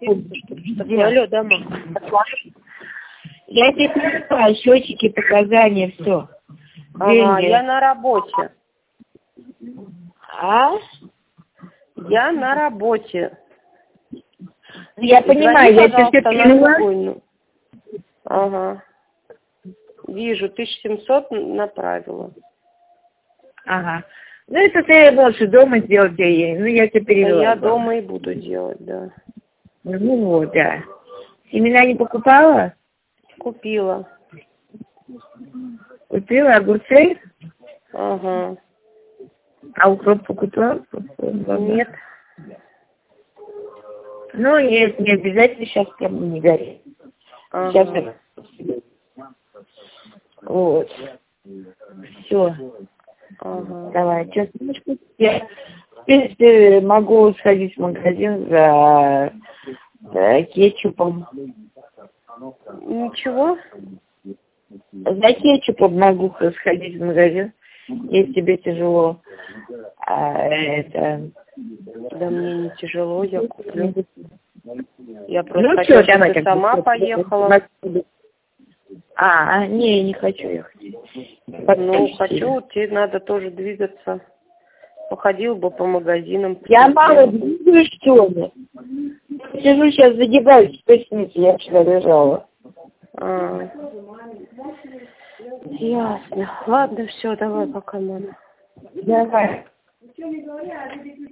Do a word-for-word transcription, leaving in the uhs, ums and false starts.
Где? Алло, да, мам. Я тебе прислала счетчики, показания, все. Ага, я на работе. А? Я на работе. Я понимаю, я тебе все перевела. Ага. Вижу, тысяча семьсот направила. Ага. Ну, это ты можешь дома сделать, я, ну, я тебе перевела. Да я дома и буду делать, да. Ну, вот, да. Семена не покупала? Купила. Купила огурцы? Ага. А укроп покупала? Нет. Ну, нет, не обязательно сейчас прям не горит. Ага. Сейчас я... Вот. Все. Ага. Давай, что я, в принципе, могу сходить в магазин за, за кетчупом. Ничего? За кетчупом могу сходить в магазин, если тебе тяжело. А это... Да мне не тяжело, я куплю. Я просто Ну, хочу, что, чтобы давай, ты сама поехала. А, не, не хочу ехать. Ну, хочу, тебе надо тоже двигаться. Походил бы по магазинам. Я мало двигаюсь, что ли? Сижу сейчас, загибаюсь, что снится, я вчера лежала. А, ясно. Ладно, все, давай пока, мама. Давай.